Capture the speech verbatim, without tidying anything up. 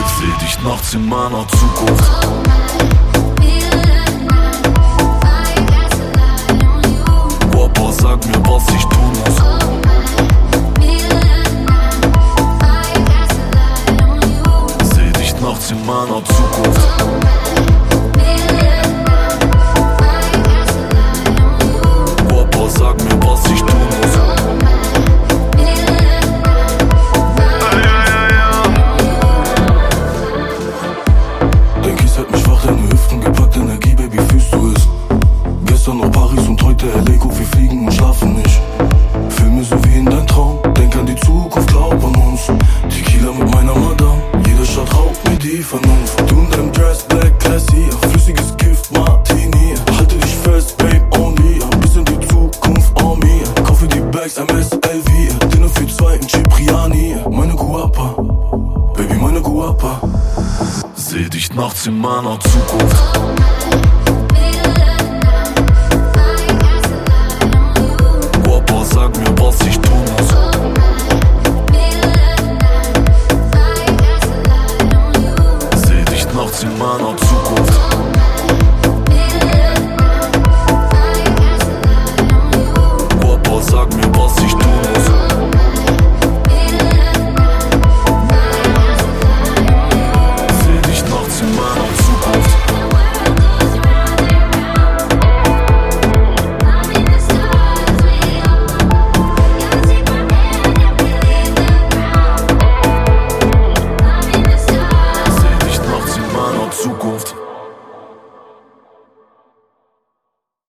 Seh dich nachts in meiner Zukunft. Papa, sag mir, was ich tun muss. Seh dich nachts in meiner Zukunft. Papa, sag mir, was ich tun muss. Deine Hüften gepackt, Energie, Baby, fühlst du es? Gestern noch Paris und heute L A, guck, wir fliegen und schlafen nicht. Filme so wie in dein Traum, denk an die Zukunft, glaub an uns. Tequila mit meiner Madame, jeder Shot raubt mir die Vernunft. Du in deinem Dress, Black Classy, flüssiges Gift, Martini. Halte dich fest, Babe, only, ein bisschen die Zukunft on me. Kaufe die Bags, M S L V, Dinner für zwei in Cipriani. Meine Guapa, Baby, meine Guapa. Seh dich nachts in meiner Zukunft. Papa, sag mir, was ich tun muss. Seh dich nachts in meiner Zukunft. Papa, sag mir, was ich tun muss.